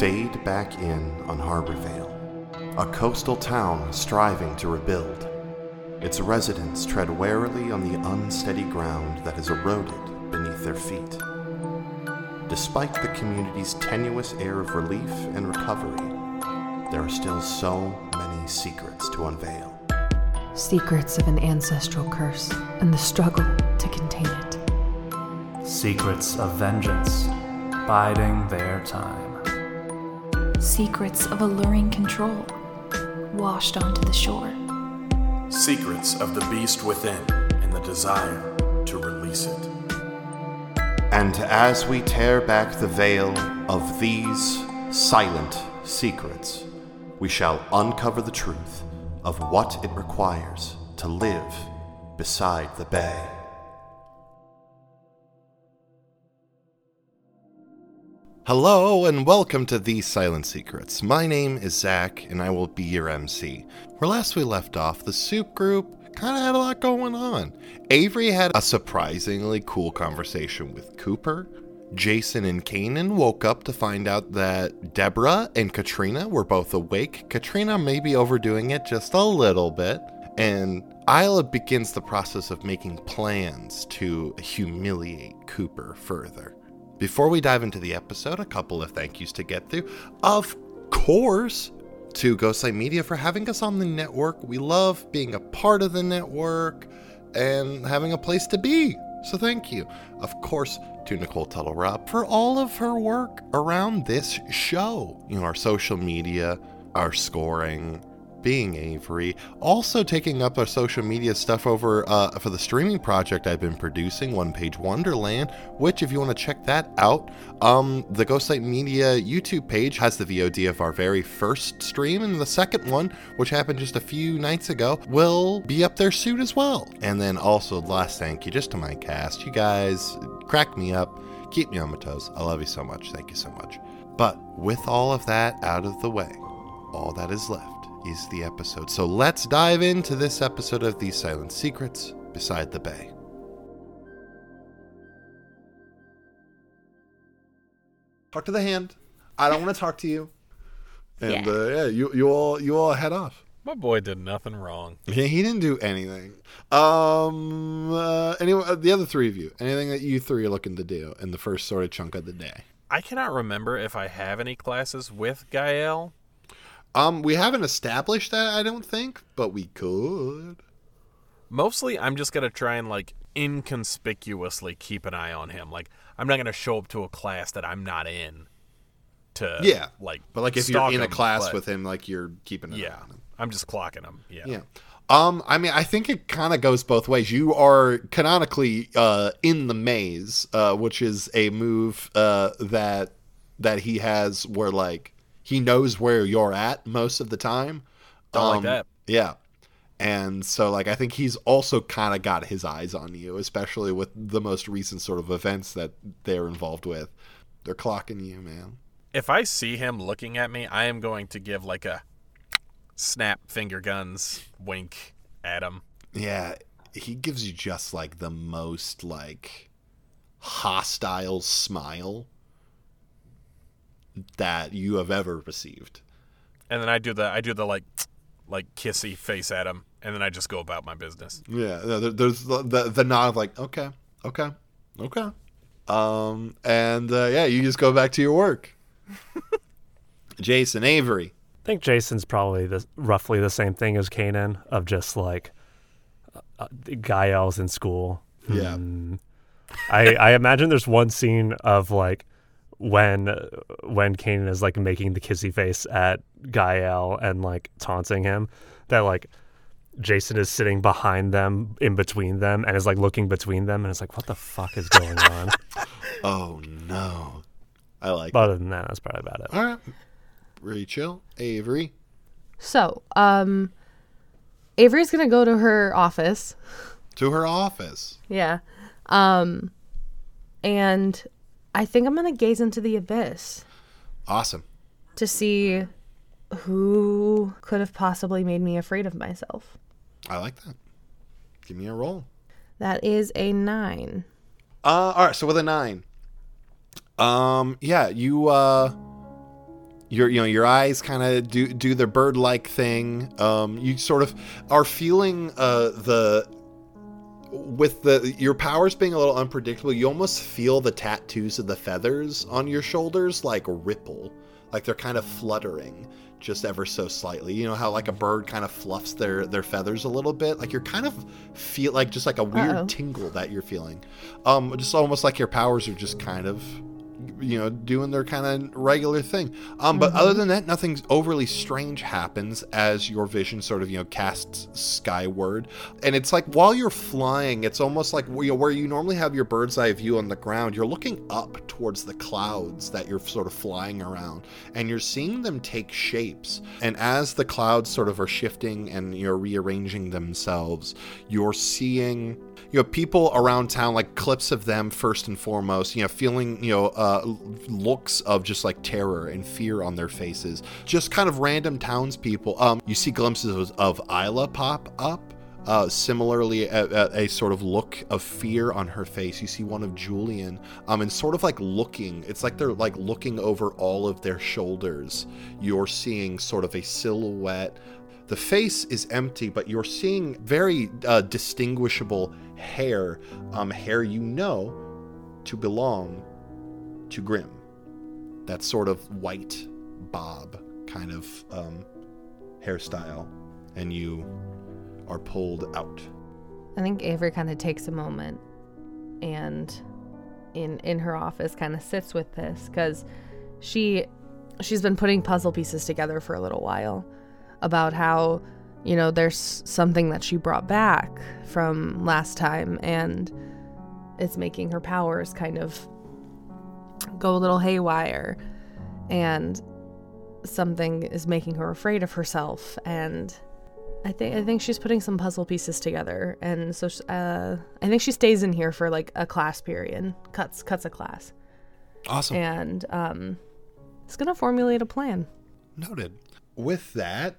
fade back in on Harborvale, a coastal town striving to rebuild. Its residents tread warily on the unsteady ground that has eroded beneath their feet. Despite the community's tenuous air of relief and recovery, there are still so many secrets to unveil. Secrets of an ancestral curse and the struggle to contain it. Secrets of vengeance, biding their time. Secrets of alluring control, washed onto the shore. Secrets of the beast within and the desire to release it. And as we tear back the veil of these silent secrets, we shall uncover the truth of what it requires to live beside the bay. Hello and welcome to These Silent Secrets. My name is Zach and I will be your MC. Where last we left off, the Soup Group kind of had a lot going on. Avery had a surprisingly cool conversation with Cooper. Jason and Kanan woke up to find out that Deborah and Katrina were both awake. Katrina may be overdoing it just a little bit. And Isla begins the process of making plans to humiliate Cooper further. Before we dive into the episode, a couple of thank yous to get through. Of course, to Ghostlight Media for having us on the network. We love being a part of the network and having a place to be. So thank you. Of course, to Nicole Tuttle-Robb for all of her work around this show. You know, our social media, our scoring, being Avery. Also taking up our social media stuff over for the streaming project I've been producing, One Page Wonderland, which if you want to check that out, the Ghostlight Media YouTube page has the VOD of our very first stream, and the second one, which happened just a few nights ago, will be up there soon as well. And then also, last thank you just to my cast. You guys crack me up, keep me on my toes. I love you so much. Thank you so much. But with all of that out of the way, all that is left is the episode. So let's dive into this episode of These Silent Secrets Beside the Bay. Talk to the hand. I don't want to talk to you. And you all head off. My boy did nothing wrong. Yeah, he didn't do anything. Anyway, the other three of you, anything that you three are looking to do in the first sort of chunk of the day? I cannot remember if I have any classes with Gael. We haven't established that, I don't think, but we could. Mostly, I'm just going to try and, inconspicuously keep an eye on him. I'm not going to show up to a class that I'm not in to, But, if you're in a class with him, you're keeping an eye on him. I'm just clocking him, yeah. I think it kind of goes both ways. You are canonically in the maze, which is a move that he has where, he knows where you're at most of the time. Don't like that. Yeah. And so, I think he's also kind of got his eyes on you, especially with the most recent sort of events that they're involved with. They're clocking you, man. If I see him looking at me, I am going to give, a snap finger guns wink at him. Yeah. He gives you just, the most, hostile smile that you have ever received. And then I do the kissy face at him, and then I just go about my business. Yeah, there's the nod of okay. You just go back to your work. Jason, Avery. I think Jason's probably roughly the same thing as Kanan, of just Gael's in school. Yeah. I imagine there's one scene of when Kanan is making the kissy face at Gael and taunting him, that Jason is sitting behind them, in between them, and is looking between them, and it's what the fuck is going on? Oh no, I But other than that, that's probably about it. All right, Rachel, Avery. So, Avery's gonna go to her office. To her office. Yeah, and I think I'm going to gaze into the abyss. Awesome. To see who could have possibly made me afraid of myself. I like that. Give me a roll. That is a 9. All right, so with a 9. You Your eyes kind of do their bird-like thing. You sort of are feeling your powers being a little unpredictable. You almost feel the tattoos of the feathers on your shoulders like ripple, like they're kind of fluttering just ever so slightly. You know how like a bird kind of fluffs their feathers a little bit? Like you're kind of feel like just like a weird tingle that you're feeling. Just almost like your powers are just kind of, doing their kind of regular thing. But other than that, nothing overly strange happens as your vision sort of, casts skyward. And it's like while you're flying, it's almost like where you normally have your bird's eye view on the ground, you're looking up towards the clouds that you're sort of flying around, and you're seeing them take shapes. And as the clouds sort of are shifting and rearranging themselves, you're seeing people around town, like clips of them first and foremost, feeling, looks of just like terror and fear on their faces. Just kind of random townspeople. You see glimpses of Isla pop up. Similarly, a sort of look of fear on her face. You see one of Julian, and sort of like looking. It's like they're like looking over all of their shoulders. You're seeing sort of a silhouette. The face is empty, but you're seeing very distinguishable hair. Hair to belong to Grim. That sort of white bob kind of hairstyle. And you are pulled out. I think Avery kind of takes a moment and in her office kind of sits with this, because she's been putting puzzle pieces together for a little while about how, there's something that she brought back from last time, and it's making her powers kind of go a little haywire, and something is making her afraid of herself. And I think she's putting some puzzle pieces together, and so I think she stays in here for like a class period, cuts a class. Awesome. And it's gonna formulate a plan. Noted. With that,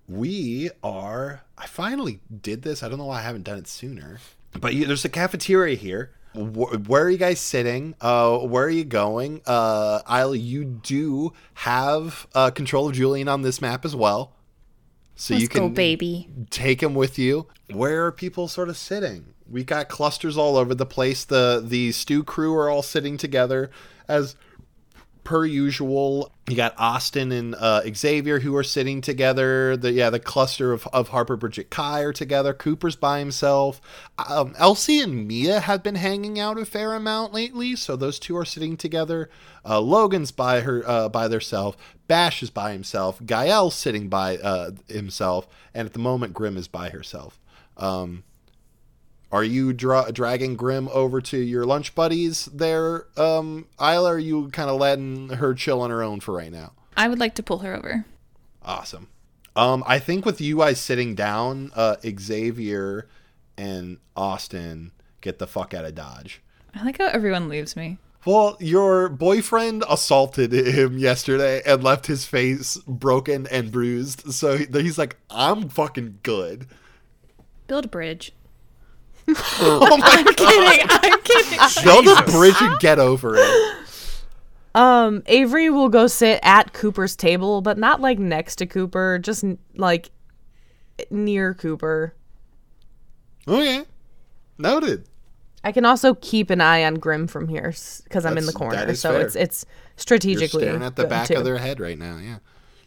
I finally did this. I don't know why I haven't done it sooner. But there's a cafeteria here. Where are you guys sitting? Where are you going? Isla, you do have control of Julian on this map as well. So Let's you can go, baby. Take him with you. Where are people sort of sitting? We got clusters all over the place. The stew crew are all sitting together as per usual. You got Austin and Xavier who are sitting together. The cluster of Harper, Bridget, Kai are together. Cooper's by himself. Elsie and Mia have been hanging out a fair amount lately, so those two are sitting together. Logan's by theirself. Bash is by himself. Gael's sitting by himself, and at the moment Grim is by herself. Are you dragging Grim over to your lunch buddies there, Isla, or are you kind of letting her chill on her own for right now? I would like to pull her over. Awesome. I think with you guys sitting down, Xavier and Austin get the fuck out of Dodge. I like how everyone leaves me. Well, your boyfriend assaulted him yesterday and left his face broken and bruised, so he's like, I'm fucking good. Build a bridge. Oh my God. I'm kidding. Build a bridge and get over it. Avery will go sit at Cooper's table, but not like next to Cooper, just like near Cooper. Okay. Noted. I can also keep an eye on Grim from here because I'm in the That corner, is so fair. it's strategically. You're staring at the good, back too. of their head right now, yeah.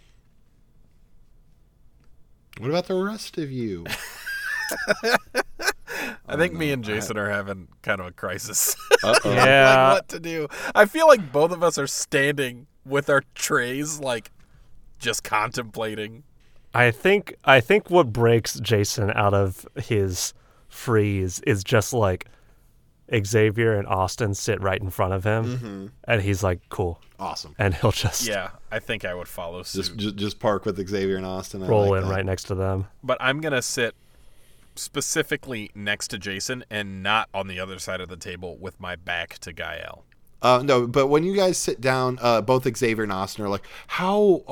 What about the rest of you? I think me and Jason are having kind of a crisis. Uh-oh. Yeah. Like what to do. I feel like both of us are standing with our trays, like just contemplating. I think what breaks Jason out of his freeze is just like Xavier and Austin sit right in front of him, and he's like, "Cool, Awesome. and he'll just Yeah, I think I would follow suit. Just park with Xavier and Austin. I roll like in that. right next to them." But I'm going to sit specifically next to Jason and not on the other side of the table with my back to Gael. No, but when you guys sit down, both Xavier and Austin are like, how's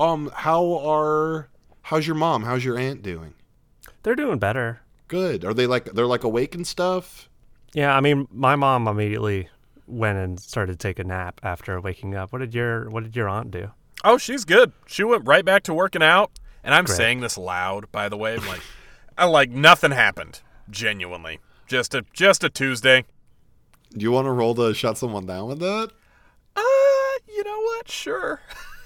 your mom? How's your aunt doing? They're doing better. Good. Are they're awake and stuff? Yeah, I mean, my mom immediately went and started to take a nap after waking up. What did your aunt do? Oh, she's good. She went right back to working out. And I'm Great. saying this loud, by the way. Like nothing happened. Genuinely. Just a Tuesday. Do you want to roll to shut someone down with that? You know what? Sure.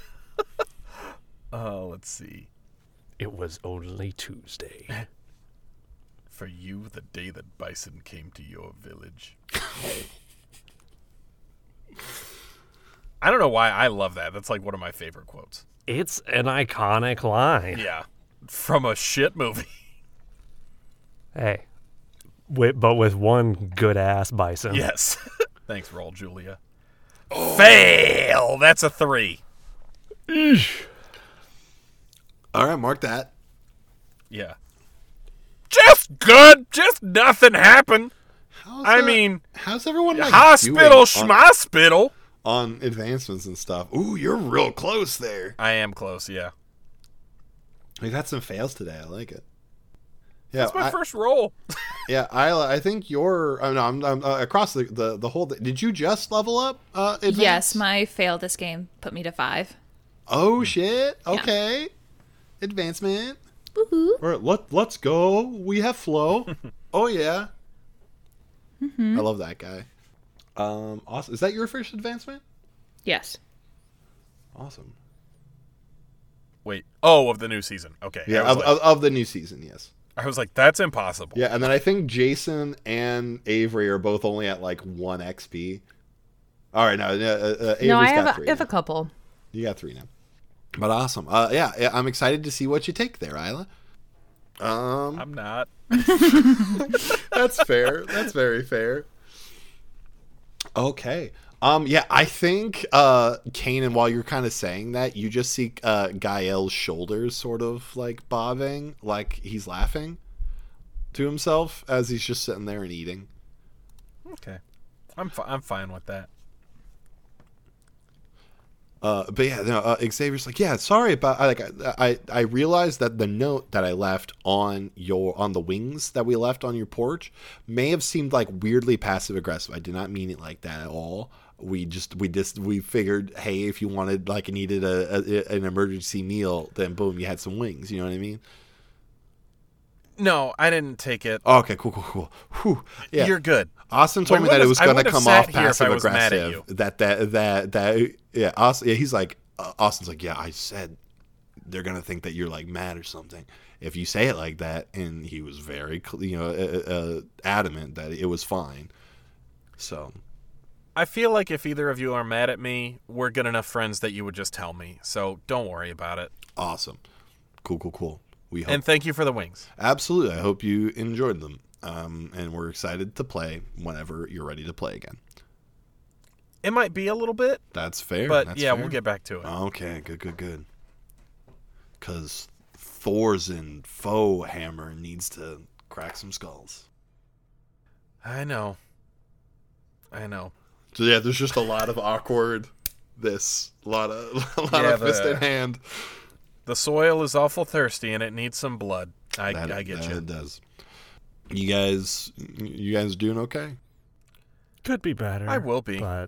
Let's see. It was only Tuesday. For you, the day that Bison came to your village. I don't know why I love that. That's like one of my favorite quotes. It's an iconic line. Yeah. From a shit movie. Hey. But with one good-ass bison. Yes. Thanks, Roll Julia. Fail! That's a 3. All right, mark that. Yeah. Just good. Just nothing happened. How's everyone like hospital, doing schmospital. on advancements and stuff? Ooh, you're real close there. I am close, yeah. We got some fails today. I like it. Yeah, That's my first roll. Yeah, I think you're. Oh, no, I'm across the whole. Did you just level up? Advance? Yes, my fail this game put me to 5. Oh shit! Okay, advancement. Woohoo! All right, let's go. We have flow. Oh yeah. I love that guy. Awesome. Is that your first advancement? Yes. Awesome. Wait. Oh, of the new season. Okay. Yeah, I was like, of the new season, yes. I was like, that's impossible. Yeah, and then I think Jason and Avery are both only at like 1 XP. All right, no, Avery's No, I got 3 have now. a couple. You got 3 now. But awesome. Yeah, I'm excited to see what you take there, Isla. I'm not. That's fair. That's very fair. Okay. Yeah, I think Kanan, while you're kind of saying that, you just see Gael's shoulders sort of like bobbing, like he's laughing to himself as he's just sitting there and eating. Okay. I'm fine with that. But yeah, no, Xavier's like, yeah, sorry about. I realized that the note that I left on the wings that we left on your porch may have seemed like weirdly passive aggressive. I did not mean it like that at all. We figured, hey, if you needed an emergency meal, then boom, you had some wings. You know what I mean? No, I didn't take it. Oh, okay, cool. Whew. Yeah. You're good. Austin told We me that it would've- was I going to would've come sat off here if I passive was mad at aggressive. you. Yeah. Austin, yeah, he's like, Austin's like, yeah, I said they're going to think that you're like mad or something if you say it like that. And he was very, adamant that it was fine. So. I feel like if either of you are mad at me, we're good enough friends that you would just tell me. So don't worry about it. Awesome. Cool. We hope. And thank you for the wings. Absolutely. I hope you enjoyed them. And we're excited to play whenever you're ready to play again. It might be a little bit, That's fair. but That's yeah, fair. we'll get back to it. Okay, good. Because Thor's foe hammer needs to crack some skulls. I know. So yeah, there's just a lot of awkward. A lot Yeah, of fist in hand. The soil is awful thirsty and it needs some blood. I get you. It does. You guys doing okay? Could be better. I will be. But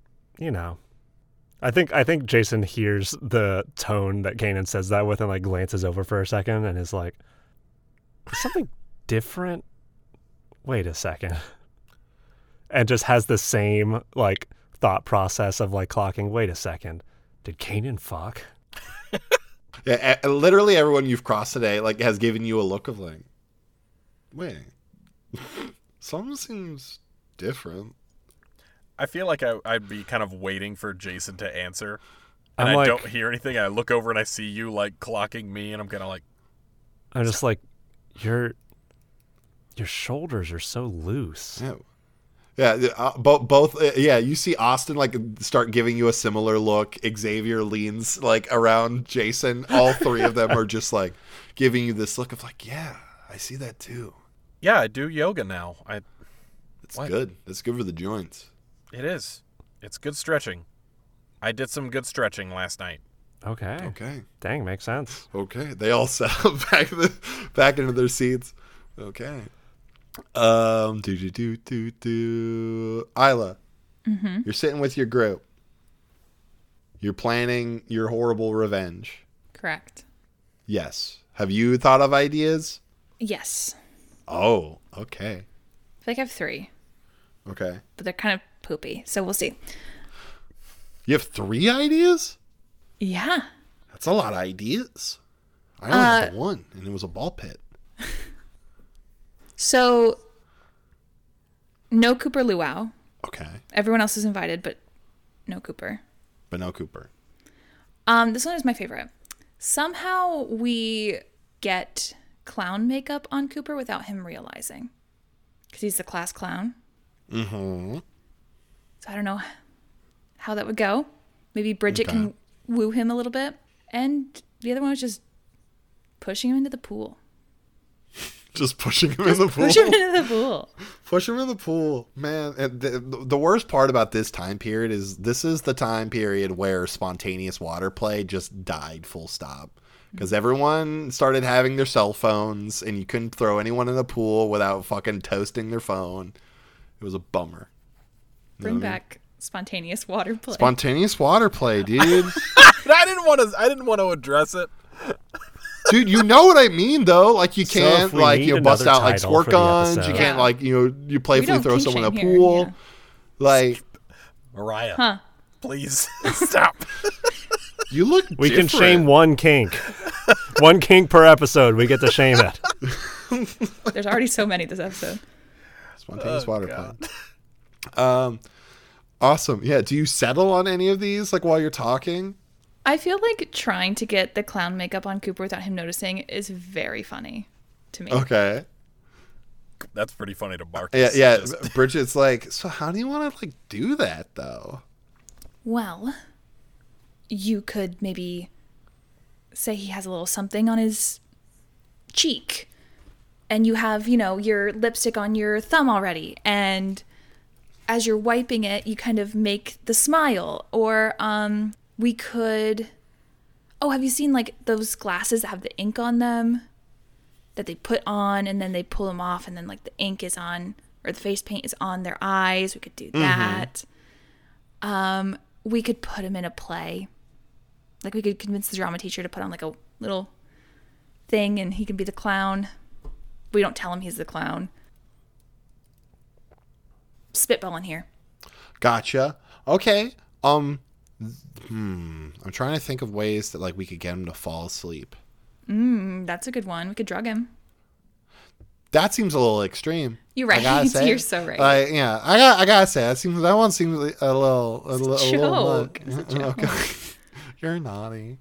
I think Jason hears the tone that Kanan says that with and like glances over for a second and is like, is something different? Wait a second. And just has the same like thought process of like clocking, wait a second, did Kanan fuck? Yeah, literally everyone you've crossed today like has given you a look of like, wait, something seems different. I feel like I'd be kind of waiting for Jason to answer. And I'm I like- don't hear anything. I look over and I see you like clocking me and I'm kind of like, I'm just like, your shoulders are so loose. Yeah, both. Yeah, you see Austin like start giving you a similar look. Xavier leans like around Jason. All three of them are just like giving you this look of like, yeah, I see that too. yeah, I do yoga now. It's What? good. It's good for the joints. It is. It's good stretching. I did some good stretching last night. Okay. Okay. Dang, makes sense. Okay. They all settle back into their seats. Okay. Isla, you're sitting with your group. You're planning your horrible revenge. Correct. Yes. Have you thought of ideas? Yes. Oh, okay. I feel like I have 3, Okay. but they're kind of poopy. So we'll see. You have 3 ideas? Yeah. That's a lot of ideas. I only had the 1, and it was a ball pit. So no Cooper Luau. Okay. Everyone else is invited, but no Cooper. But no Cooper. This one is my favorite. Somehow we get clown makeup on Cooper without him realizing. Because he's the class clown. Mm-hmm. So I don't know how that would go. Maybe Bridget Okay. can woo him a little bit. And the other one was just pushing him into the pool. Just pushing him in the pool. Push him into the pool. Push him in the pool. Man, and the worst part about this time period is this is the time period where spontaneous water play just died full stop. Because everyone started having their cell phones and you couldn't throw anyone in the pool without fucking toasting their phone. It was a bummer. You know Bring what I mean? back spontaneous water play. Spontaneous water play, dude. I didn't want to address it. Dude, you know what I mean, though. Like, you So can't, if we like, need you know, bust another out, like, title squirt for the guns. You episode. can't, Yeah. like, you playfully don't throw kink someone in a shame here, pool. yeah. Like, Mariah, please stop. you look We can different. shame one kink. One kink per episode. We get to shame it. There's already so many this episode. Spontaneous water play. Awesome. Yeah, do you settle on any of these, like, while you're talking? I feel like trying to get the clown makeup on Cooper without him noticing is very funny to me. Okay. That's pretty funny to Marcus. Yeah, yeah. Just- Bridget's like, so how do you want to, like, do that, though? Well, you could maybe say he has a little something on his cheek, and you have, you know, your lipstick on your thumb already, and as you're wiping it, you kind of make the smile. Or we could, have you seen like those glasses that have the ink on them that they put on and then they pull them off and then like the ink is on, or the face paint is on their eyes? We could do that. We could put him in a play. Like, we could convince the drama teacher to put on like a little thing and he can be the clown. We don't tell him he's the clown. Spitballing here. Gotcha. Okay. I'm trying to think of ways that, like, we could get him to fall asleep. That's a good one. We could drug him. That seems a little extreme. You're right. I gotta say. You're so right. Yeah, I gotta say that one seems a little joke. much. It's a joke. Okay. You're naughty.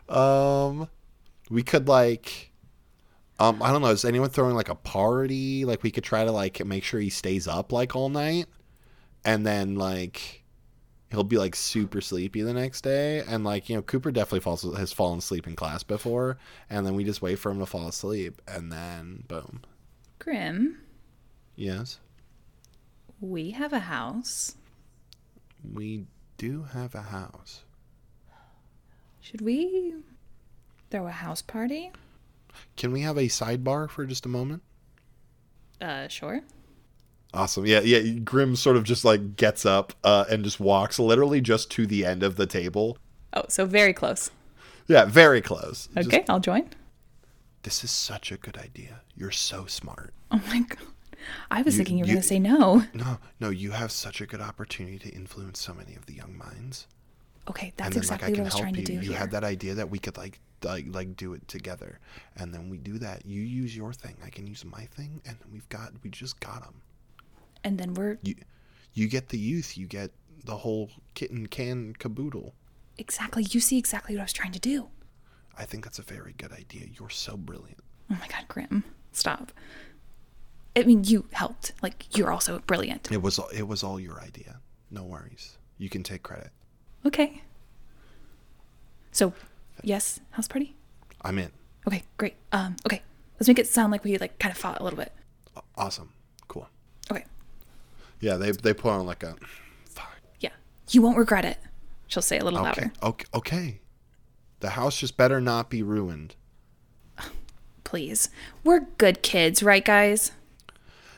We could, like, I don't know. Is anyone throwing, like, a party? Like, we could try to, like, make sure he stays up, like, all night, and then, like, he'll be, like, super sleepy the next day. And, like, you know, Cooper definitely has fallen asleep in class before, and then we just wait for him to fall asleep, and then boom. Grim, Yes, we have a house. we do have a house. Should we throw a house party? Can we have a sidebar for just a moment? Sure. Awesome. Yeah. Grim sort of just, like, gets up and just walks literally just to the end of the table. Oh, so very close. Yeah, very close. Okay, Just, I'll join. this is such a good idea. You're so smart. Oh my god. I was You- thinking you were you- going to say no. No, you have such a good opportunity to influence so many of the young minds. Okay, that's And then, exactly like, what I was trying to do you. here. You had that idea that we could, like do it together, and then we do that. You use your thing, I can use my thing, and we just got them. And then we're You get the youth, you get the whole kit and can caboodle. exactly, you see exactly what I was trying to do. I think that's a very good idea. You're so brilliant. Oh my god, Grim. Stop. I mean, you helped. Like, you're also brilliant. It was all your idea. No worries. You can take credit. Okay. So, yes, house party? I'm in. Okay, great. Okay. Let's make it sound like we, like, kind of fought a little bit. Awesome. Cool. Okay. Yeah, they put on, like, a... Fuck. Yeah. You won't regret it. She'll say a little Okay. louder. Okay. The house just better not be ruined. Please. We're good kids, right, guys?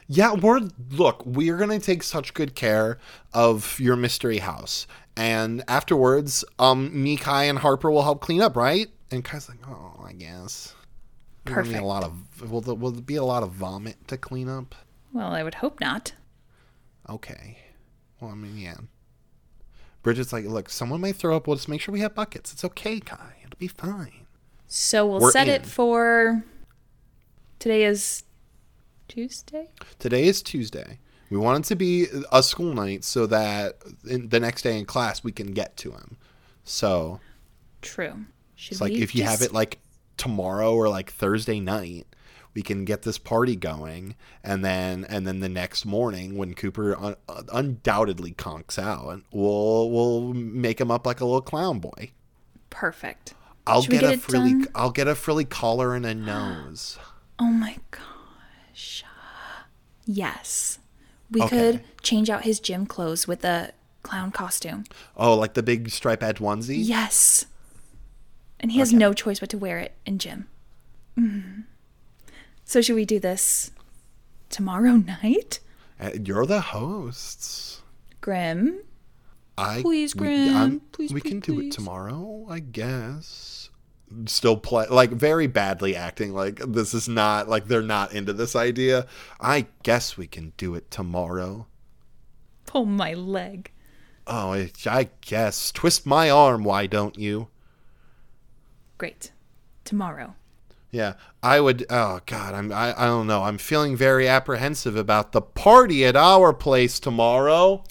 Yeah, we're going to take such good care of your mystery house. And afterwards, me, Kai, and Harper will help clean up, right? And Kai's like, oh, I guess. Perfect. Will there be a lot of vomit to clean up? Well, I would hope not. Okay. Well, I mean, yeah. Bridget's like, look, someone may throw up. We'll just make sure we have buckets. It's okay, Kai. It'll be fine. So we'll We're set in. it for... Today is Tuesday? Today is Tuesday. We want it to be a school night so that the next day in class we can get to him. So True. Should it's like we if you have just- it like tomorrow or like Thursday night, we can get this party going, and then the next morning when Cooper undoubtedly conks out, we'll make him up like a little clown boy. Perfect. I'll Should we get get it done? a frilly collar and a nose. Oh my gosh. Yes. We Okay. could change out his gym clothes with a clown costume. Oh, like the big stripe-edged onesie? Yes. And he has no choice but to wear it in gym. So should we do this tomorrow night? You're the hosts. Grim? Please, we Grim. Please, we please, can do it please. tomorrow, I guess. Still play like very badly acting like this is not like they're not into this idea. I guess we can do it tomorrow. Pull my leg. Oh, I guess. Twist my arm, why don't you? Great. Tomorrow. Yeah, I would. Oh God, I don't know. I'm feeling very apprehensive about the party at our place tomorrow.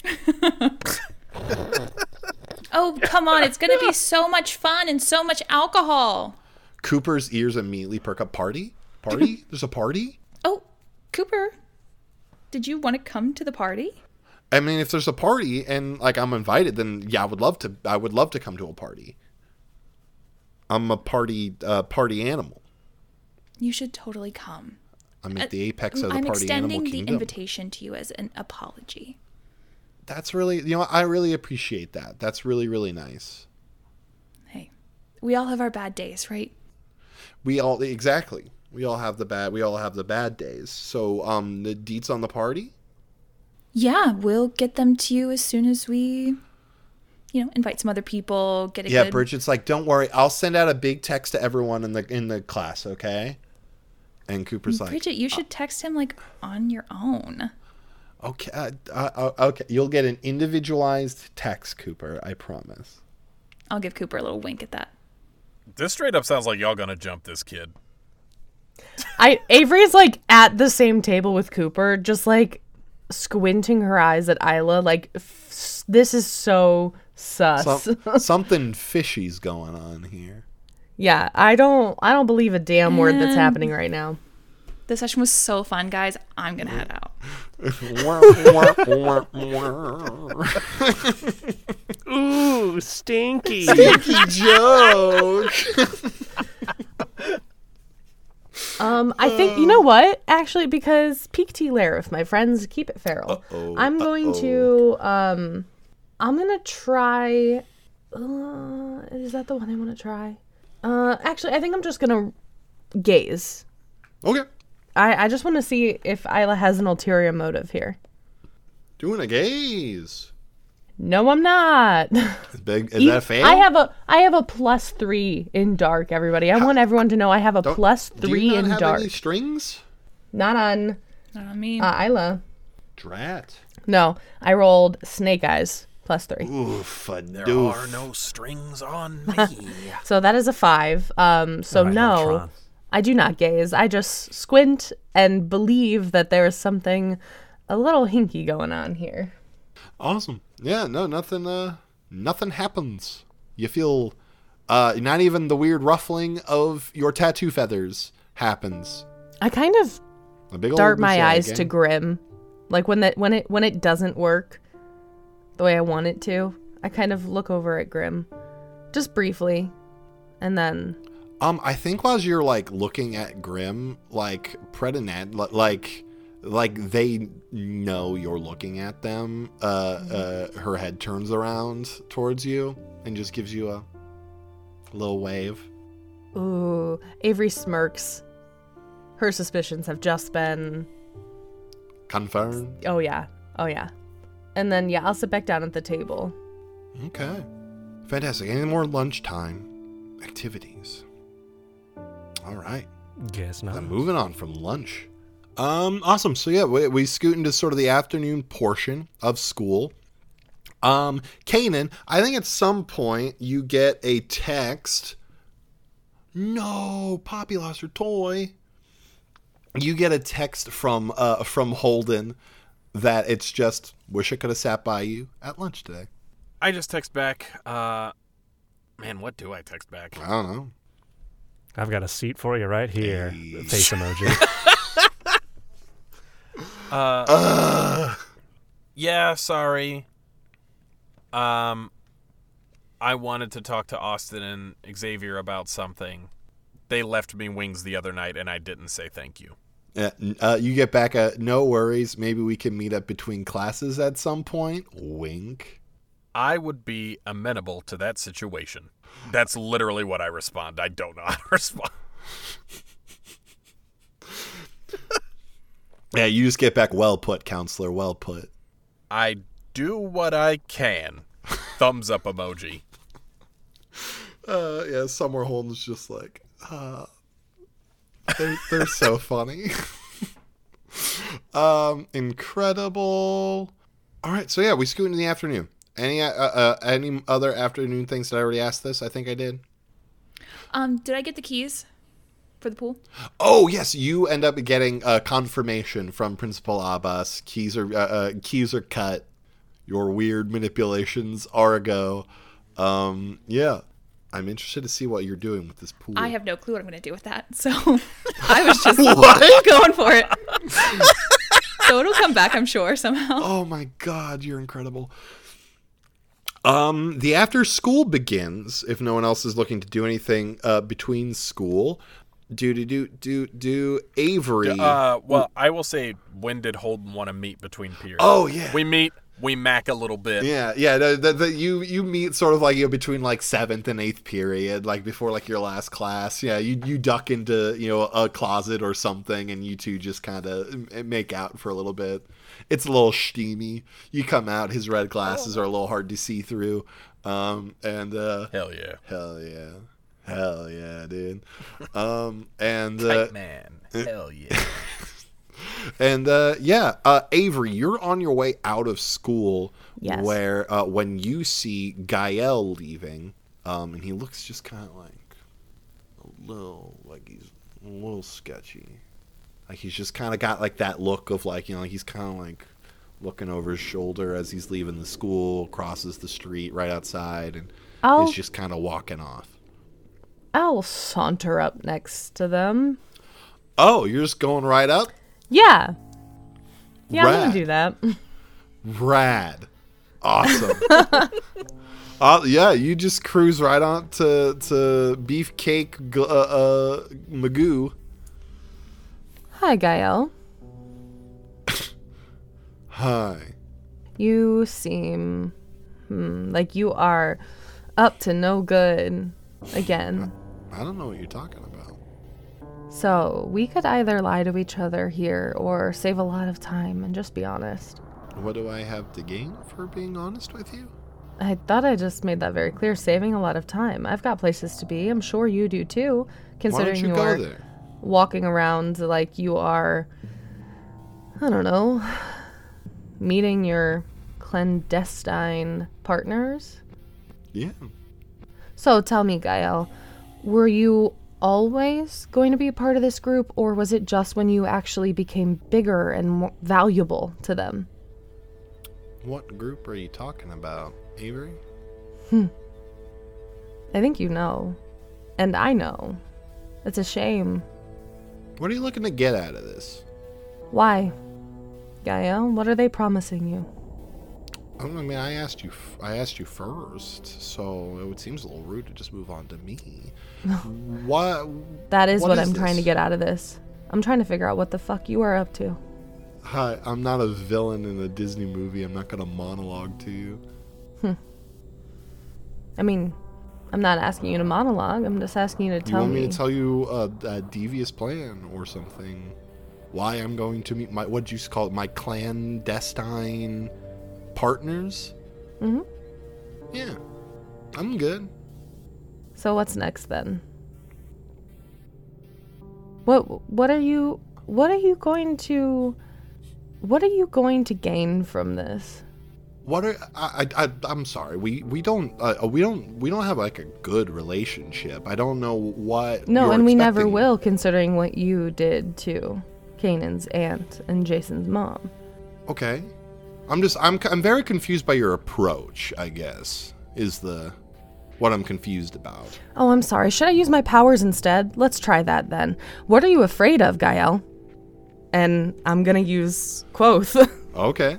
Oh, come on. It's going to be so much fun and so much alcohol. Cooper's ears immediately perk up. Party? Party? There's a party? Oh, Cooper, did you want to come to the party? I mean, if there's a party and like I'm invited, then yeah, I would love to come to a party. I'm a party animal. You should totally come. I'm at the apex of the I'm party animal extending the kingdom. invitation to you as an apology. That's really, I really appreciate that. That's really, really nice. Hey, we all have our bad days, right? We all have the bad days. So, the deets on the party? Yeah, we'll get them to you as soon as we, invite some other people, get a Yeah, good... Bridget's like, don't worry, I'll send out a big text to everyone in the class, okay? And Cooper's like, Bridget, you should text him, on your own. okay, okay, you'll get an individualized text, Cooper, I promise. I'll give Cooper a little wink at that. This straight up sounds like y'all gonna jump this kid. Avery's at the same table with Cooper, just squinting her eyes at Isla, this is so sus. Something fishy's going on here. Yeah, I don't believe a damn word that's happening right now. This session was so fun, guys. I'm gonna head out. Ooh, stinky. Joke. I think, you know what? Actually, because peak tea lair, if my friends keep it feral, I'm going to try, is that the one I want to try? Actually, I think I'm just going to gaze. Okay. I just want to see if Isla has an ulterior motive here. Doing a gaze. No, I'm not. Is that a fail? I have a +3 in dark, everybody. I want everyone to know I have a +3 do you not in have dark. any strings? Not on Not on me. Isla. Drat. No, I rolled snake eyes +3. Oof, There are no strings on me. So that is a 5. So Alright, no, Voltron. I do not gaze. I just squint and believe that there is something a little hinky going on here. Awesome. Yeah, no, nothing happens. You feel, not even the weird ruffling of your tattoo feathers happens. I kind of A big dart old my goose eyes egg, to eh? Grim, when it doesn't work the way I want it to. I kind of look over at Grim, just briefly, and then. I think while you're looking at Grim, Predinat, like they know you're looking at them. Her head turns around towards you and just gives you a little wave. Ooh, Avery smirks. Her suspicions have just been Confirmed? Oh, yeah. Oh, yeah. And then, yeah, I'll sit back down at the table. Okay. Fantastic. Any more lunchtime activities? All right. Guess not. Then moving on from lunch. Awesome. So yeah, we scoot into sort of the afternoon portion of school. Kanan, I think at some point you get a text. No, Poppy lost her toy. You get a text from Holden that it's just, wish I could have sat by you at lunch today. I just text back, man, what do I text back? I don't know. I've got a seat for you right here. Hey. Face emoji. Yeah, sorry. I wanted to talk to Austin and Xavier about something. They left me wings the other night, and I didn't say thank you. You get back a, no worries. Maybe we can meet up between classes at some point. Wink. I would be amenable to that situation. That's literally what I respond. I don't know how to respond. Yeah, you just get back, well put, counselor, well put. I do what I can. Thumbs up emoji. Yeah, Summer Holden's just like, they're so funny. Incredible. All right, so yeah, we scoot in the afternoon. Any other afternoon things? Did I already ask this? I think I did. Did I get the keys for the pool? Oh yes, you end up getting confirmation from Principal Abbas. Keys are cut. Your weird manipulations are a go. Yeah, I'm interested to see what you're doing with this pool. I have no clue what I'm going to do with that, so I was just What? going for it. So it'll come back, I'm sure, somehow. Oh my God, you're incredible. The after school begins. If no one else is looking to do anything between school, do Avery. Well, I will say, when did Holden want to meet between periods? Oh yeah, we meet. We mac a little bit. Yeah. You meet sort of like between like 7th and 8th period, like before like your last class. Yeah, you duck into a closet or something, and you two just kind of make out for a little bit. It's a little steamy. You come out, his red glasses are a little hard to see through, and hell yeah, dude. Tight man, hell yeah. And Avery, you're on your way out of school. Yes. Where when you see Gael leaving, and he looks just kind of like he's a little sketchy. Like he's just kind of got like that look of like he's kind of like looking over his shoulder as he's leaving the school, crosses the street right outside, and is just kind of walking off. I'll saunter up next to them. Oh, you're just going right up? Yeah. Yeah, Rad. I'm gonna do that. Rad. Awesome. Yeah, you just cruise right on to Beefcake Magoo. Hi, Gael. Hi. You seem like you are up to no good again. I don't know what you're talking about. So we could either lie to each other here or save a lot of time and just be honest. What do I have to gain for being honest with you? I thought I just made that very clear, saving a lot of time. I've got places to be. I'm sure you do too, considering Why don't you you're go there? walking around like you are, I don't know, meeting your clandestine partners. Yeah. So tell me, Gael, were you always going to be a part of this group, or was it just when you actually became bigger and more valuable to them? What group are you talking about, Avery? I think you know. And I know. It's a shame. What are you looking to get out of this? Why? Gael, what are they promising you? I mean, I asked you first, so it seems a little rude to just move on to me. What? That is what I'm this? trying to get out of this. I'm trying to figure out what the fuck you are up to. Hi, I'm not a villain in a Disney movie. I'm not gonna monologue to you. I mean, I'm not asking you to monologue. I'm just asking you to You tell want me me. to tell you a devious plan or something? why I'm going to meet my, what'd you call it, my clandestine partners? Mm-hmm. Yeah, I'm good. So what's next then? What are you going to gain from this? What are I'm sorry. We don't have like a good relationship. I don't know what. No, you're and we never expecting. will, considering what you did to Kanan's aunt and Jason's mom. Okay. I'm very confused by your approach, I guess, is what I'm confused about. Oh, I'm sorry. Should I use my powers instead? Let's try that then. What are you afraid of, Gael? And I'm gonna use Quoth. Okay.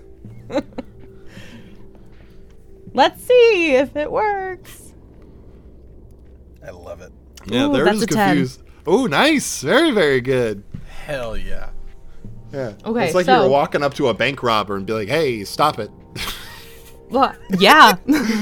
Let's see if it works. I love it. Yeah, Ooh, they're that's just a 10. confused. Oh, nice. Very, very good. Hell yeah. Yeah. Okay, It's like so- you were walking up to a bank robber and be like, "Hey, stop it. Well, yeah.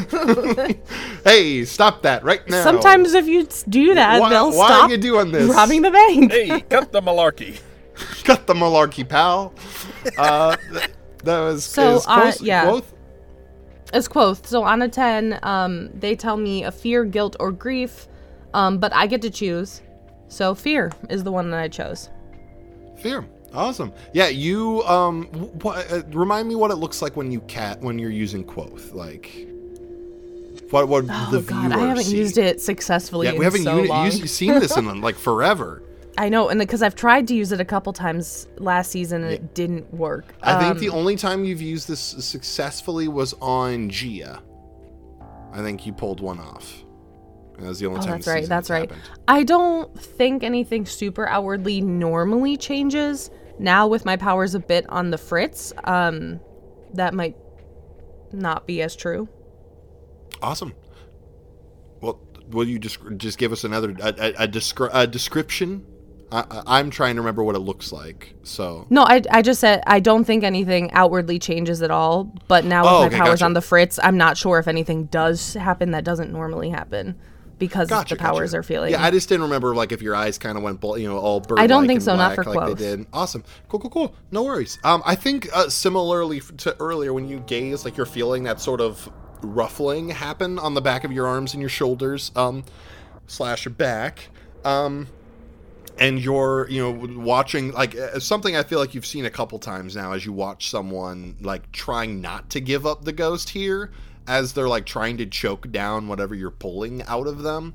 Hey, stop that right now." Sometimes if you do that, they'll why stop are you doing this? robbing the bank. Hey, cut the malarkey. Cut the malarkey, pal. That was So, is Quoth- yeah. Quoth? It's Quoth. So on a 10, they tell me a fear, guilt, or grief, but I get to choose. So fear is the one that I chose. Fear. Awesome. Yeah, you remind me what it looks like when you're using Quoth. Like what Oh the God, viewer I haven't see. used it successfully Yeah, we in haven't so long. seen this in like forever. I know, and because I've tried to use it a couple times last season and it didn't work. I think the only time you've used this successfully was on Gia. I think you pulled one off. That was the only time. That's the right. season That's has right. happened. I don't think anything super outwardly normally changes now with my powers a bit on the fritz. That might not be as true. Awesome. Well, will you just give us another a description? I'm trying to remember what it looks like. So No, I just said I don't think anything outwardly changes at all. But now with my okay, powers gotcha. on the fritz, I'm not sure if anything does happen that doesn't normally happen because gotcha, the powers gotcha. are feeling. Yeah, I just didn't remember like if your eyes kind of went all bird. I don't think and so, not black for like Quoth. they did. Awesome, cool. No worries. I think similarly to earlier when you gaze, like you're feeling that sort of ruffling happen on the back of your arms and your shoulders, slash your back. And you're, watching, like, something I feel like you've seen a couple times now as you watch someone, like, trying not to give up the ghost here as they're, like, trying to choke down whatever you're pulling out of them.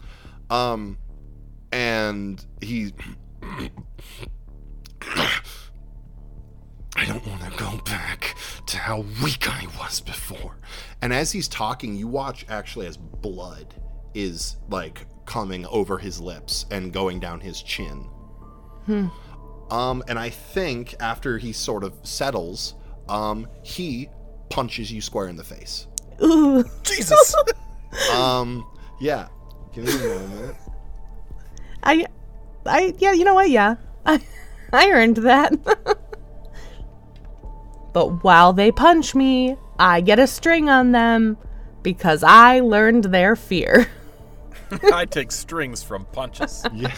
And he... I don't want to go back to how weak I was before. And as he's talking, you watch, actually, as blood is, like, coming over his lips and going down his chin. And I think after he sort of settles, he punches you square in the face. Ooh. Jesus. Yeah. Give me a moment. Yeah, you know what? Yeah, I earned that. But while they punch me, I get a string on them because I learned their fear. I take strings from punches. Yeah.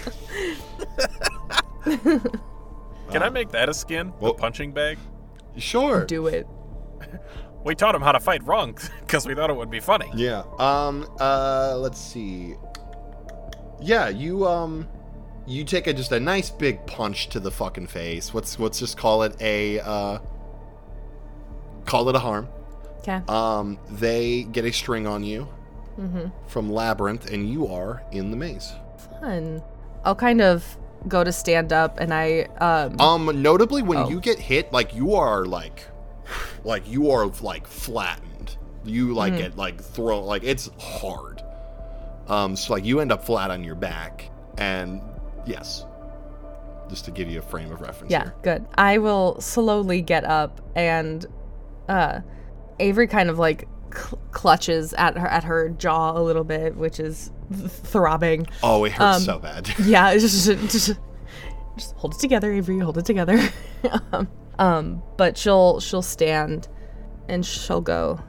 Can I make that a skin? Well- The punching bag? Sure. Do it. We taught him how to fight wrong because we thought it would be funny. Yeah. Let's see. Yeah, you take just a nice big punch to the fucking face. Let's just call it a harm. Okay. They get a string on you from Labyrinth, and you are in the maze. Fun. I'll kind of go to stand up, and I Notably, when you get hit, like you are flattened. You get thrown, like it's hard. So like you end up flat on your back, and yes, just to give you a frame of reference. Yeah, here. good. I will slowly get up, and Avery kind of like clutches at her jaw a little bit, which is throbbing. Oh, it hurts so bad. Yeah, just hold it together, Avery. Hold it together. But she'll stand, and she'll go,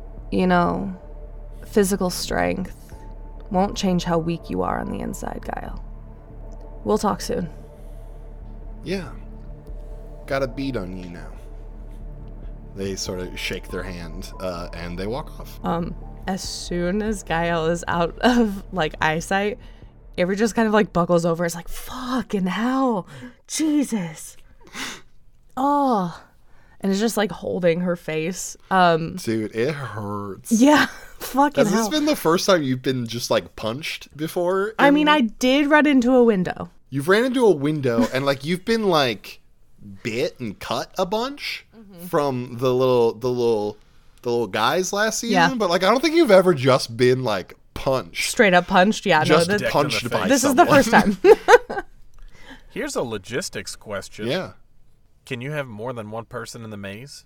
physical strength won't change how weak you are on the inside, Gael. We'll talk soon. Yeah. got a bead on you now. They sort of shake their hand, and they walk off. As soon as Gael is out of, like, eyesight, Avery just kind of, like, buckles over. It's like, fucking hell. Jesus. Oh. And it's just, like, holding her face. Dude, it hurts. Yeah. Fucking Has hell. this been the first time you've been just, like, punched before? I mean, I did run into a window. You've ran into a window, and, like, you've been, like, bit and cut a bunch from the little guys last season. Yeah. But, like, I don't think you've ever just been, like, punched. Straight up punched. Yeah, Just no, punched by this someone. is the first time. Here's a logistics question. Yeah. Can you have more than one person in the maze?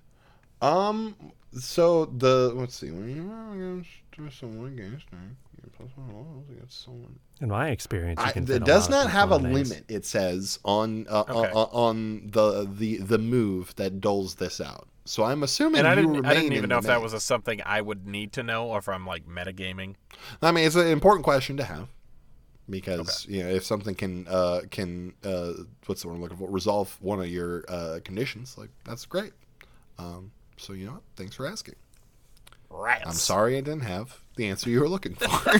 So let's see. When you're against someone against someone. In my experience, you can fit It a does lot of not have people a in maze. limit. It says on Okay. on the move that doles this out. So I'm assuming And I you didn't remain even in know the if that maze. was something I would need to know or if I'm like metagaming. I mean, it's an important question to have because you know if something can what's the word I'm looking for, resolve one of your conditions, like that's great. So you know what? Thanks for asking. Right. I'm sorry I didn't have the answer you were looking for.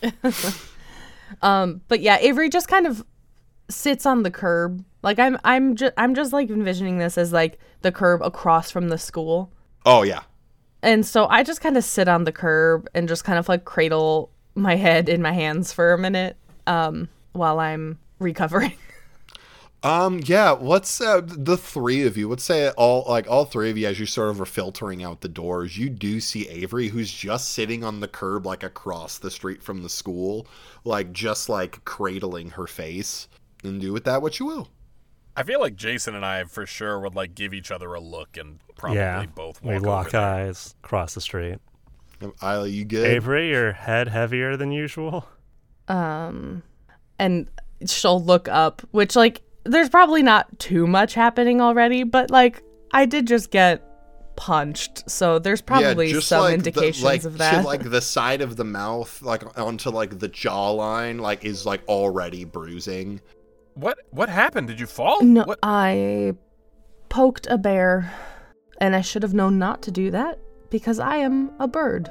But yeah, Avery just kind of sits on the curb. Like I'm just like envisioning this as like the curb across from the school. Oh yeah. And so I just kind of sit on the curb and just kind of like cradle my head in my hands for a minute while I'm recovering. Yeah, what's the three of you? Let's say all three of you, as you sort of are filtering out the doors, you do see Avery, who's just sitting on the curb, like across the street from the school, like just like cradling her face. And do with that what you will. I feel like Jason and I for sure would like give each other a look and probably Yeah, both we walk over lock there. eyes, cross the street. Isla, you good? Avery, your head heavier than usual? And she'll look up, which like there's probably not too much happening already, but like I did just get punched, so there's probably just some like indications of that. To like the side of the mouth, like onto like the jawline, like is like already bruising. What happened? Did you fall? No, What? I poked a bear, and I should have known not to do that because I am a bird.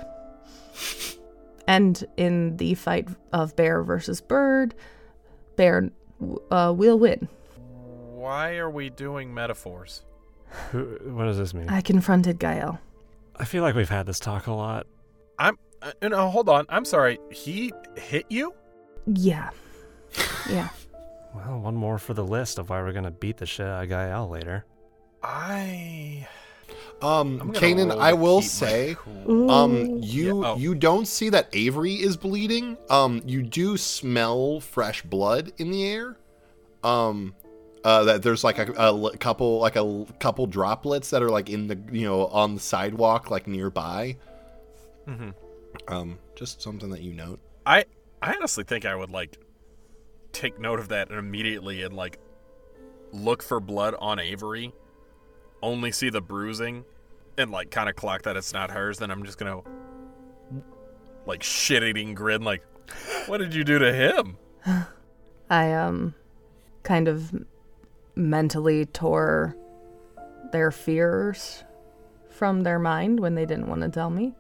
And in the fight of bear versus bird, bear will win. Why are we doing metaphors? What does this mean? I confronted Gael. I feel like we've had this talk a lot. No, hold on. I'm sorry. He hit you? Yeah. Yeah. Well, one more for the list of why we're going to beat the shit out of Gael later. I'm gonna Kanan, roll I to will keep my say, cool. you don't see that Avery is bleeding. You do smell fresh blood in the air. That there's like a couple droplets that are like in the on the sidewalk like nearby. Mm-hmm. Just something that you note. I honestly think I would like take note of that and immediately and like look for blood on Avery, only see the bruising, and like kind of clock that it's not hers. Then I'm just gonna like shit-eating grin, like, what did you do to him? I kind of mentally tore their fears from their mind when they didn't want to tell me.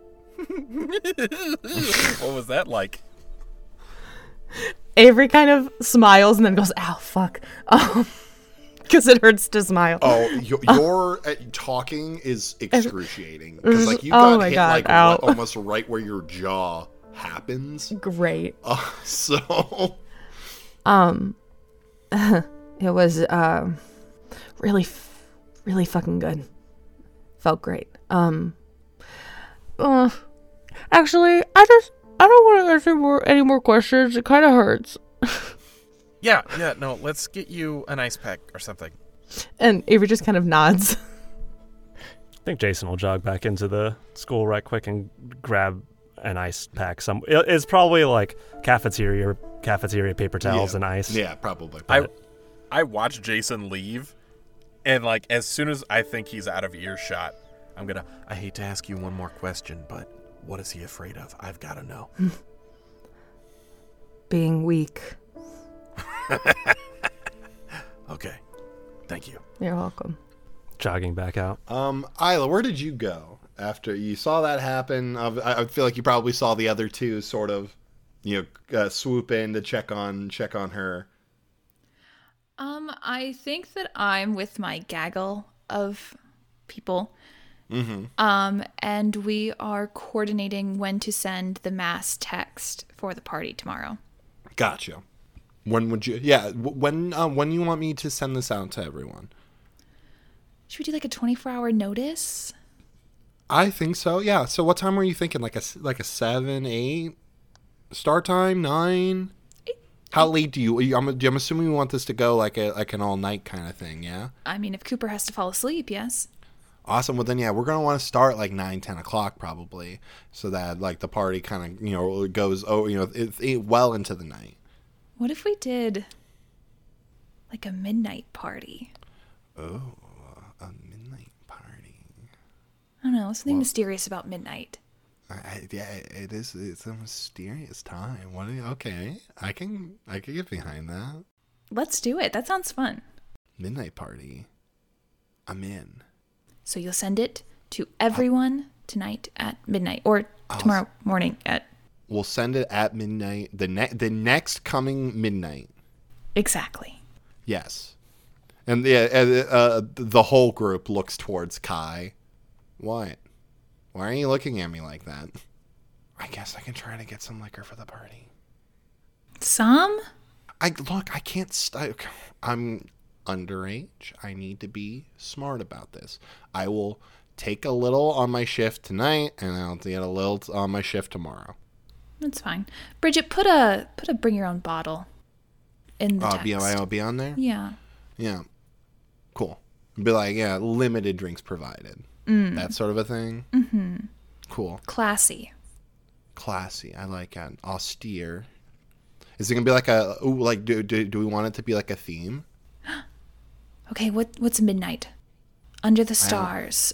What was that like? Avery kind of smiles and then goes, "Ow, fuck," because it hurts to smile. Oh, your talking is excruciating because like you Oh got my hit God, like ow. almost right where your jaw happens. Great. So It was really fucking good. Felt great. Actually, I don't want to answer any more questions. It kind of hurts. Yeah, no, let's get you an ice pack or something. And Avery just kind of nods. I think Jason will jog back into the school right quick and grab an ice pack. It's probably like cafeteria paper towels and ice. Yeah, probably. I watch Jason leave, and like as soon as I think he's out of earshot, I hate to ask you one more question, but what is he afraid of? I've got to know. Being weak. Okay. Thank you. You're welcome. Jogging back out. Isla, where did you go after you saw that happen? I feel like you probably saw the other two sort of, swoop in to check on her. I think that I'm with my gaggle of people. Mm-hmm. And we are coordinating when to send the mass text for the party tomorrow. Gotcha. When would you? Yeah. When you want me to send this out to everyone? Should we do like a 24-hour notice? I think so. Yeah. So what time were you thinking? Like a 7, 8 start time, 9? How late do you? I'm assuming you want this to go like an all night kind of thing. Yeah. I mean, if Cooper has to fall asleep, yes. Awesome. Well, then, yeah, we're going to want to start like 9, 10 o'clock probably, so that like the party kind of, goes, it's well into the night. What if we did like a midnight party? Oh, a midnight party. I don't know, something mysterious about midnight. Yeah, it is. It's a mysterious time. Okay, I can get behind that. Let's do it. That sounds fun. Midnight party. I'm in. So you'll send it to everyone tonight at midnight or tomorrow morning at... We'll send it at midnight, the next coming midnight. Exactly. Yes. And the whole group looks towards Kai. What? Why are you looking at me like that? I guess I can try to get some liquor for the party. Some? I can't... I'm underage. I need to be smart about this. I will take a little on my shift tonight, and I'll get a little on my shift tomorrow. That's fine. Bridget, put a bring your own bottle in the text. BYOB on there? Yeah. Yeah. Cool. Be like, yeah, limited drinks provided. That sort of a thing. Mm-hmm. Cool. Classy. I like it. Austere. Is it gonna be like do we want it to be like a theme? Okay, what's midnight? Under the stars.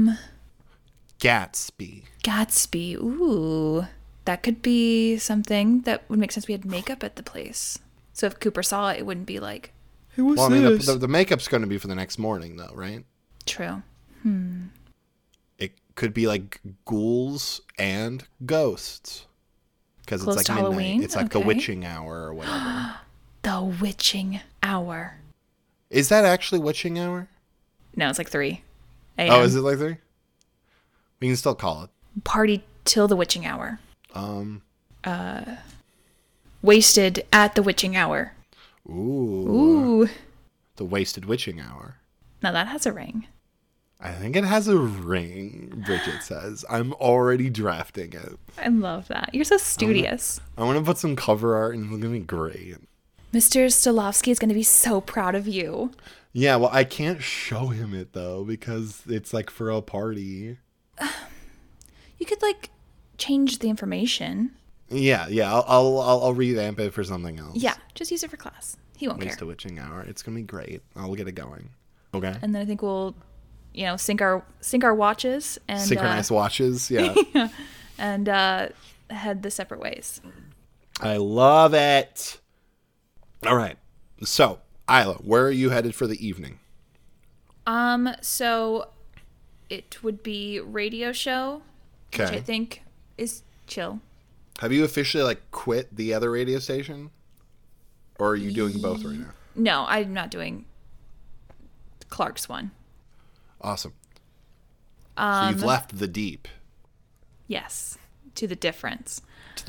Gatsby. Ooh. That could be something that would make sense. We had makeup at the place. So if Cooper saw it, it wouldn't be like, hey, what's this? The makeup's going to be for the next morning, though, right? True. It could be like ghouls and ghosts. Because it's like midnight. Halloween? It's like the witching hour or whatever. The witching hour. Is that actually witching hour? No, it's like 3 a.m. Oh, is it like 3? We can still call it. Party till the witching hour. Wasted at the witching hour. Ooh. The wasted witching hour. Now that has a ring. I think it has a ring, Bridget says. I'm already drafting it. I love that. You're so studious. I want to put some cover art and it's going to be great. Mr. Stolovsky is going to be so proud of you. Yeah, well, I can't show him it, though, because it's, like, for a party. You could, like, change the information. Yeah, I'll revamp it for something else. Yeah, just use it for class. He won't care. Waste a witching hour. It's going to be great. I'll get it going. Okay? And then I think we'll, sync our watches. And synchronize watches, yeah. And head the separate ways. I love it. All right. So, Isla, where are you headed for the evening? So it would be radio show, which I think is chill. Have you officially quit the other radio station? Or are you doing both right now? No, I'm not doing Clark's one. Awesome. So you've left the deep. Yes, to the difference.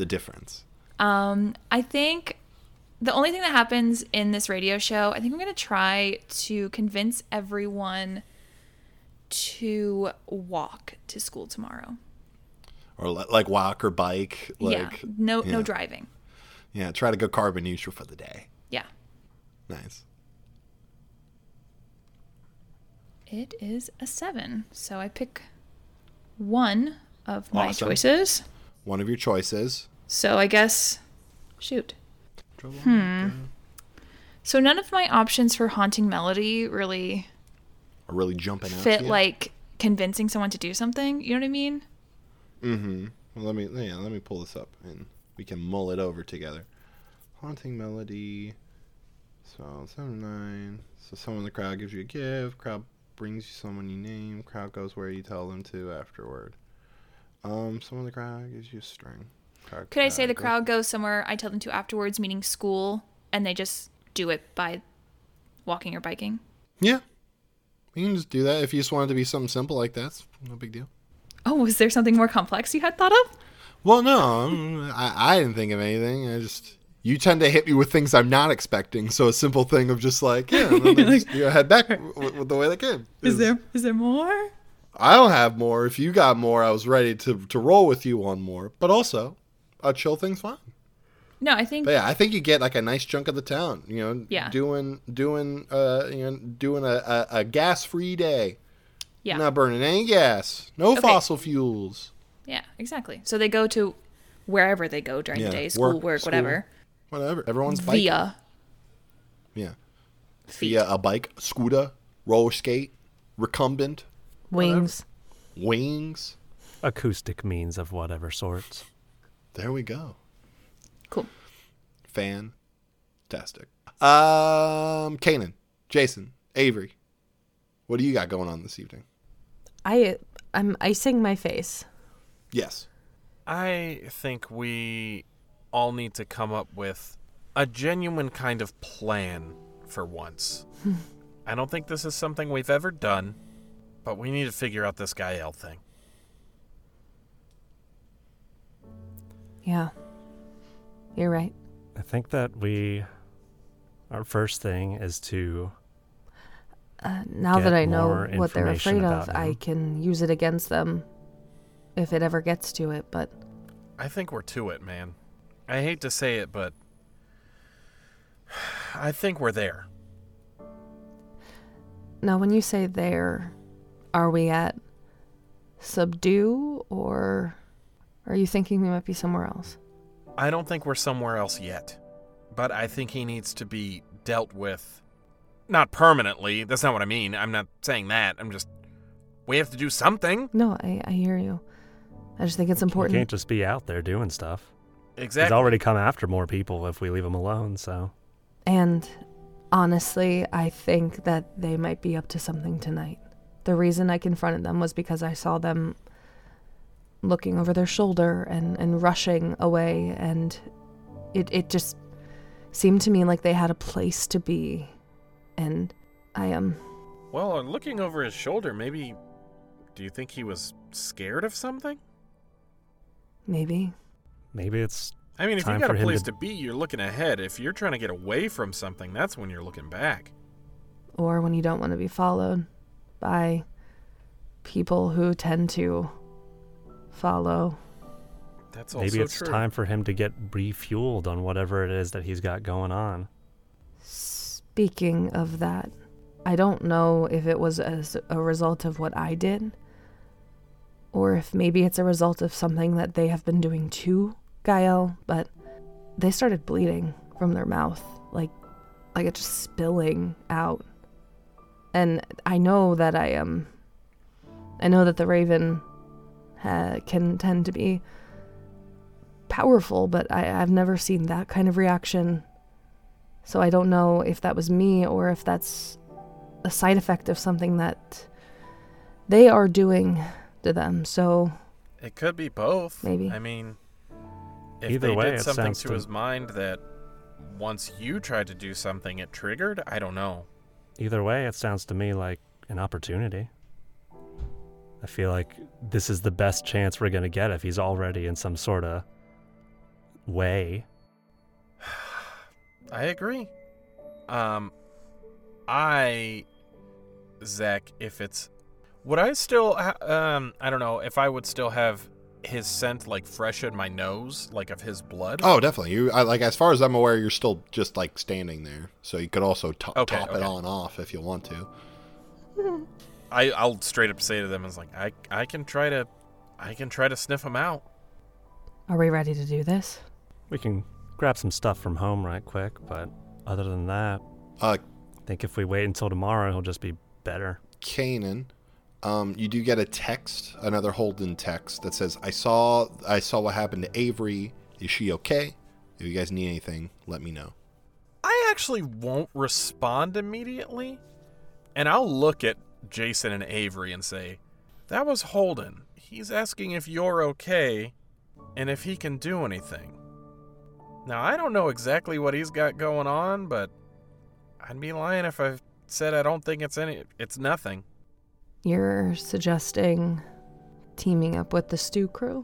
I think the only thing that happens in this radio show, I think I'm going to try to convince everyone to walk to school tomorrow. Or walk or bike. No driving. Yeah, try to go carbon neutral for the day. Yeah. Nice. It is a 7, so I pick one of my choices. One of your choices. So I guess, shoot. So none of my options for Haunting Melody really are really jumping out fit like convincing someone to do something. You know what I mean? Mm-hmm. Well, let me pull this up and we can mull it over together. Haunting Melody. So 7, 9. So someone in the crowd gives you a gift. Crowd brings you someone you name. Crowd goes where you tell them to afterward. Someone in the crowd gives you a string. Could I say the crowd goes somewhere I tell them to afterwards, meaning school, and they just do it by walking or biking? Yeah. You can just do that. If you just want it to be something simple like that, it's no big deal. Oh, was there something more complex you had thought of? Well, no. I didn't think of anything. You tend to hit me with things I'm not expecting. So a simple thing of just like, yeah, and then just, head back with the way they came. Is there more? I don't have more. If you got more, I was ready to roll with you on more. But also, a chill thing's fine. No, I think. But yeah, I think you get like a nice chunk of the town. Yeah. Doing a gas-free day. Yeah. Not burning any gas. No fossil fuels. Yeah, exactly. So they go to wherever they go during the day, school, work, whatever. Whatever. Everyone's biking. Via a bike, scooter, roller skate, recumbent. Wings. Whatever. Wings. Acoustic means of whatever sorts. There we go. Cool. Fantastic. Kanan, Jason, Avery, what do you got going on this evening? I'm icing my face. Yes. I think we all need to come up with a genuine kind of plan for once. I don't think this is something we've ever done, but we need to figure out this Gael thing. Yeah. You're right. I think that our first thing is to now get that I know more what they're information afraid of, about I him. can use it against them if it ever gets to it, but I think we're to it, man. I hate to say it, but I think we're there. now when you say there, are we at subdue, or are you thinking we might be somewhere else? I don't think we're somewhere else yet, but I think he needs to be dealt with. Not permanently. That's not what I mean. I'm not saying that. We have to do something. No, I hear you. I just think it's You important. can't just be out there doing stuff. Exactly. He's already come after more people if we leave him alone, so. And honestly, I think that they might be up to something tonight. The reason I confronted them was because I saw them looking over their shoulder and rushing away, and it just seemed to me like they had a place to be. And I am... Well, looking over his shoulder, maybe... Do you think he was scared of something? Maybe. Maybe it's I mean, if you time got for a him place to- to be, you're looking ahead. If you're trying to get away from something, that's when you're looking back. Or when you don't want to be followed by people who tend to follow. That's also maybe it's true. time for him to get refueled on whatever it is that he's got going on. Speaking of that, I don't know if it was as a result of what I did, or if maybe it's a result of something that they have been doing to Gael, but they started bleeding from their mouth, like it just spilling out. And I know that I know that the Raven can tend to be powerful, but I've never seen that kind of reaction. So I don't know if that was me or if that's a side effect of something that they are doing to them. So It could be both. Maybe. I mean, if Either they way, did it something sounds to to- his mind that once you tried to do something, it triggered, I don't know. Either way, it sounds to me like an opportunity. I feel like this is the best chance we're going to get if he's already in some sort of way. I agree. Zach, if it's... Would I still... I don't know, if I would still have his scent, like, fresh in my nose, like, of his blood? Oh, definitely. As far as I'm aware, you're still just like standing there, so you could also top it on off if you want to. I'll straight up say to them, "It's like I can try to sniff him out." are we ready to do this? We can grab some stuff from home right quick, but other than that, I think if we wait until tomorrow, he'll just be better. Kanan, you do get a text, another Holden text that says, I saw what happened to Avery. Is she okay? If you guys need anything, let me know. I actually won't respond immediately, and I'll look at Jason and Avery and say, that was Holden. He's asking if you're okay and if he can do anything. Now, I don't know exactly what he's got going on, but I'd be lying if I said I don't think it's nothing. You're suggesting teaming up with the stew crew?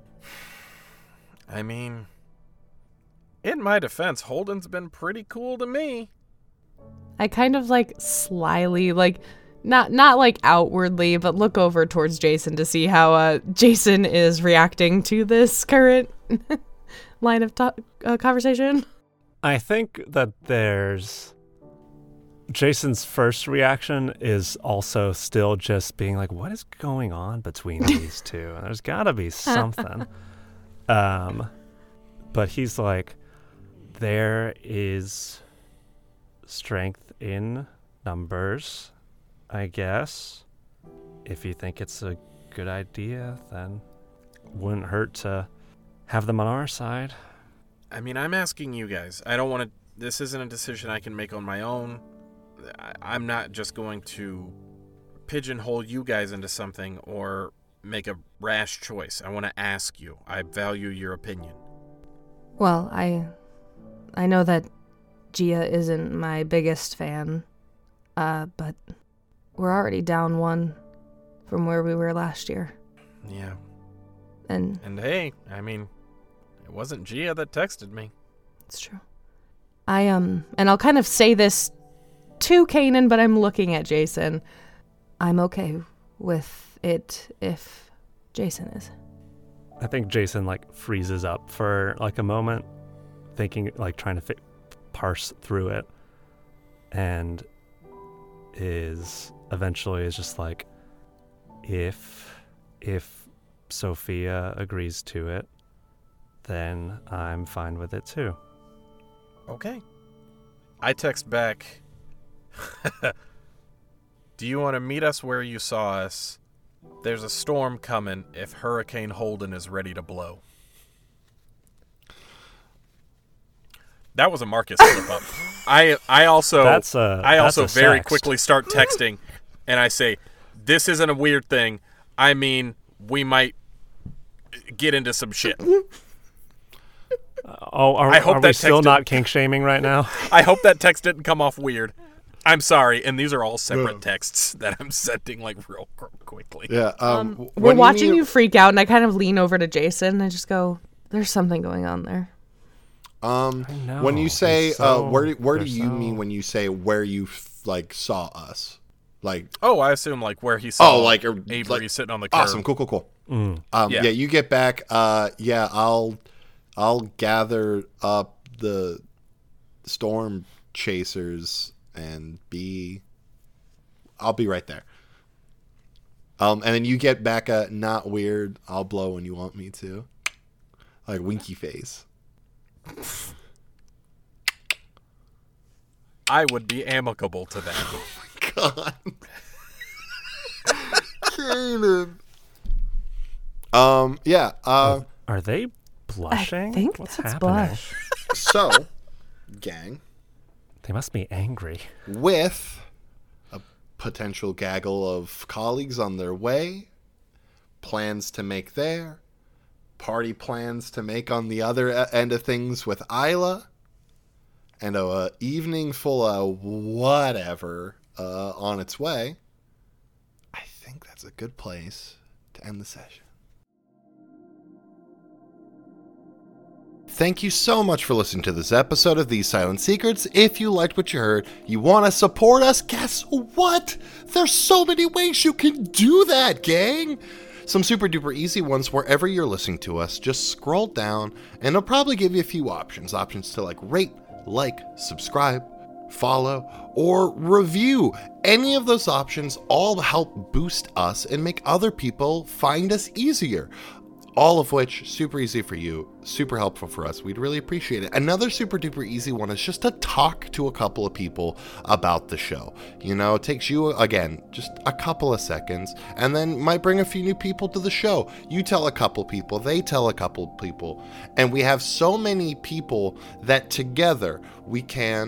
I mean, in my defense, Holden's been pretty cool to me. I kind of like slyly, like not like outwardly, but look over towards Jason to see how Jason is reacting to this current line of conversation. I think that there's Jason's first reaction is also still just being like, what is going on between these two? There's got to be something. But he's like, there is strength in numbers, I guess. If you think it's a good idea, then wouldn't hurt to have them on our side. I mean, I'm asking you guys. I don't want to... This isn't a decision I can make on my own. I'm not just going to pigeonhole you guys into something or make a rash choice. I want to ask you. I value your opinion. Well, I know that Gia isn't my biggest fan, but we're already down one from where we were last year. Yeah. And hey, I mean, it wasn't Gia that texted me. It's true. And I'll kind of say this to Kanan, but I'm looking at Jason. I'm okay with it if Jason is. I think Jason like freezes up for like a moment, thinking, like trying to parse through it, and is just like, if Sophia agrees to it, then I'm fine with it too. Okay. I text back, do you want to meet us where you saw us? There's a storm coming if Hurricane Holden is ready to blow. That was a Marcus slip up. I also very text. quickly start texting, and I say, this isn't a weird thing. I mean, we might get into some shit. Are we still not kink shaming right now? I hope that text didn't come off weird. I'm sorry, and these are all separate texts that I'm sending like real quickly. Yeah. We're watching you freak out, and I kind of lean over to Jason and I just go, "There's something going on there." When you say where do you mean when you say where you like saw us? Like, oh, I assume like where he saw Avery like, sitting on the curb. Awesome, cool. Yeah, you get back. I'll gather up the storm chasers and I'll be right there. And then you get back not weird. I'll blow when you want me to, like winky face. I would be amicable to that. Oh my god. Kanan. Yeah. Are they blushing? I think What's that's happening? blush. So, gang. They must be angry. With a potential gaggle of colleagues on their way, plans to make there, party plans to make on the other end of things with Isla, and a evening full of whatever on its way, I think that's a good place to end the session. Thank you so much for listening to this episode of These Silent Secrets. If you liked what you heard, you want to support us, guess what? There's so many ways you can do that, gang! Some super duper easy ones wherever you're listening to us. Just scroll down and it'll probably give you a few options. Options to like rate, like, subscribe, follow, or review. Any of those options all help boost us and make other people find us easier. All of which, super easy for you, super helpful for us. We'd really appreciate it. Another super duper easy one is just to talk to a couple of people about the show. You know, it takes you, again, just a couple of seconds, and then might bring a few new people to the show. You tell a couple people, they tell a couple people, and we have so many people that together we can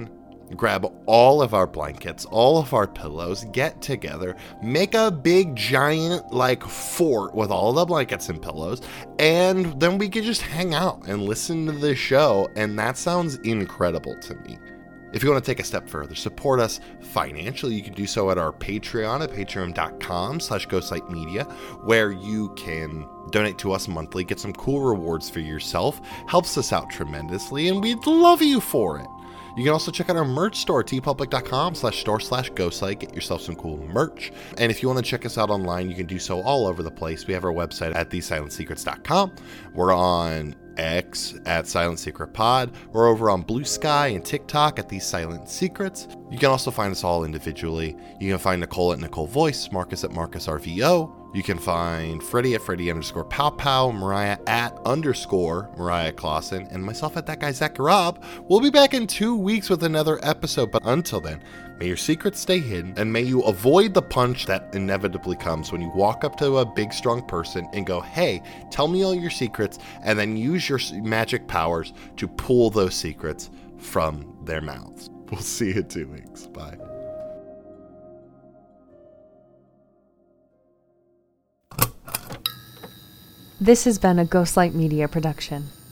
grab all of our blankets, all of our pillows, get together, make a big giant like fort with all the blankets and pillows, and then we could just hang out and listen to the show, and that sounds incredible to me. If you want to take a step further, support us financially, you can do so at our Patreon at patreon.com/ghostlightmedia, where you can donate to us monthly, get some cool rewards for yourself, helps us out tremendously, and we'd love you for it. You can also check out our merch store, tpublic.com/store/ghostlight, get yourself some cool merch. And if you want to check us out online, you can do so all over the place. We have our website at thesilentsecrets.com. We're on X at Silent Secret Pod. We're over on Blue Sky and TikTok at These Silent Secrets. You can also find us all individually. You can find Nicole at Nicole Voice, Marcus at Marcus RVO. You can find Freddie at Freddie_Pow, Mariah at _Mariah Clausen, and myself at That Guy Zach Rob. We'll be back in 2 weeks with another episode, but until then, may your secrets stay hidden, and may you avoid the punch that inevitably comes when you walk up to a big, strong person and go, hey, tell me all your secrets, and then use your magic powers to pull those secrets from their mouths. We'll see you in 2 weeks. Bye. This has been a Ghostlight Media production.